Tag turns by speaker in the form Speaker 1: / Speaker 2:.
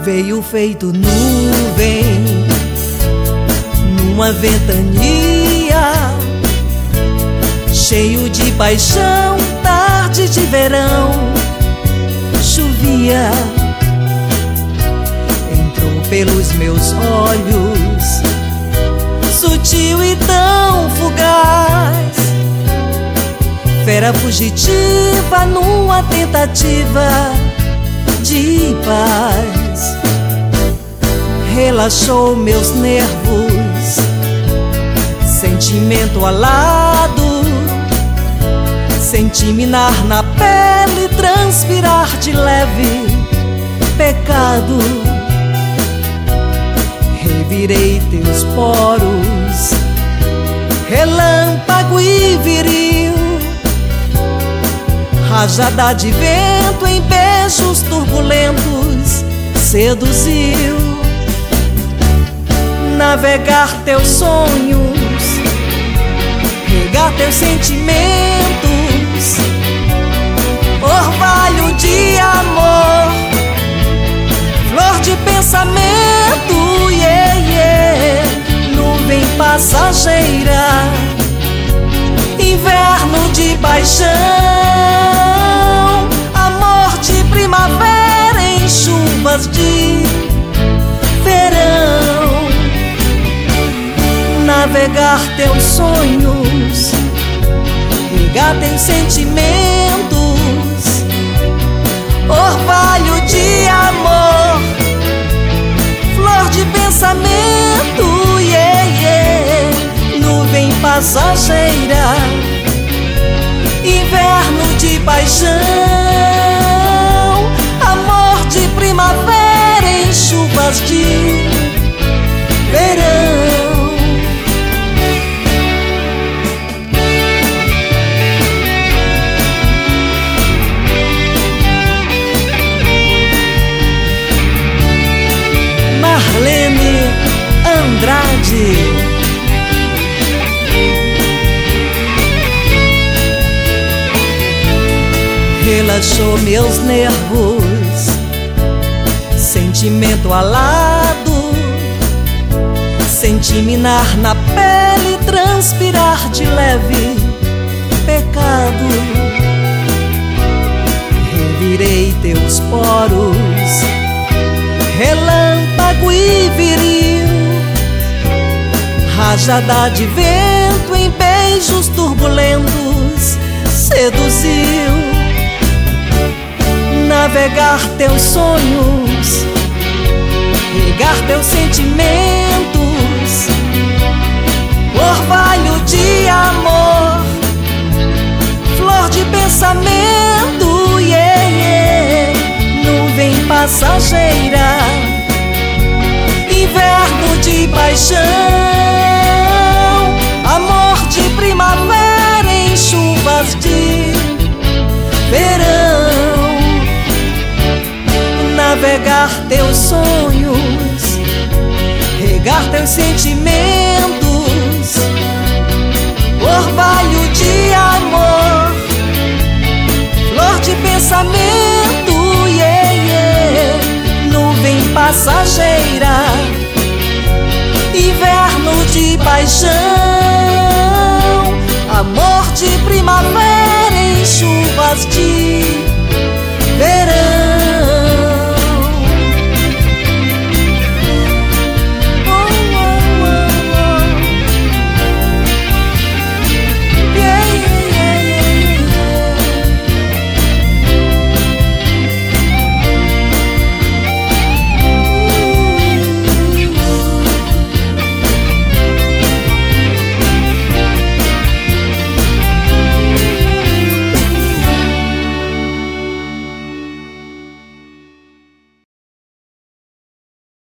Speaker 1: veio feito nuvem numa ventania, cheio de paixão, tarde de verão. Chovia, entrou pelos meus olhos, sutil e tão fugaz, fera fugitiva numa tentativa de paz. Relaxou meus nervos, sentimento alado, senti minar na pele, transpirar de leve pecado. Revirei teus poros, relâmpago e viril, rajada de vento em beijos turbulentos seduziu. Navegar teus sonhos, regar teus sentimentos, orvalho de amor, flor de pensamento, yeah, yeah. Nuvem passageira, inverno de paixão, amor de primavera em chuvas de verão. Navegar teus sonhos, regar teus sentimentos, orvalho de amor, flor de pensamento, yeah, yeah. Nuvem passageira, inverno de paixão, amor de primavera em chuvas de verão. Marlene Andrade. Relaxou meus nervos, sentimento alado, senti minar na pele, transpirar de leve pecado. Revirei teus poros, relâmpago e viril, rajada de vento em beijos turbulentos seduziu. Navegar teus sonhos, regar teus sentimentos, orvalho de amor, flor de pensamento, yeah, yeah. Nuvem passageira, inverno de paixão, amor de primavera em chuvas de verão. Navegar teus sonhos, regar teus sentimentos, orvalho de amor, flor de pensamento, yeah, yeah. Nuvem passageira, inverno de paixão, amor de primavera em chuvas de